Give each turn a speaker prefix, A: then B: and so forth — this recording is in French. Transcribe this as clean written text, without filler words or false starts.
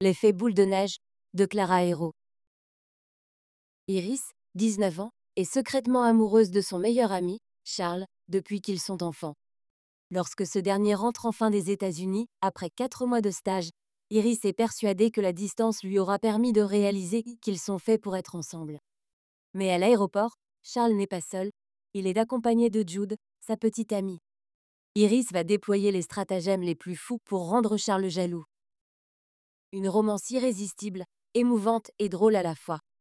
A: L'effet boule de neige de Clara Hérault. Iris, 19 ans, est secrètement amoureuse de son meilleur ami, Charles, depuis qu'ils sont enfants. Lorsque ce dernier rentre enfin des États-Unis, après 4 mois de stage, Iris est persuadée que la distance lui aura permis de réaliser qu'ils sont faits pour être ensemble. Mais à l'aéroport, Charles n'est pas seul, il est accompagné de Jude, sa petite amie. Iris va déployer les stratagèmes les plus fous pour rendre Charles jaloux. Une romance irrésistible, émouvante et drôle à la fois.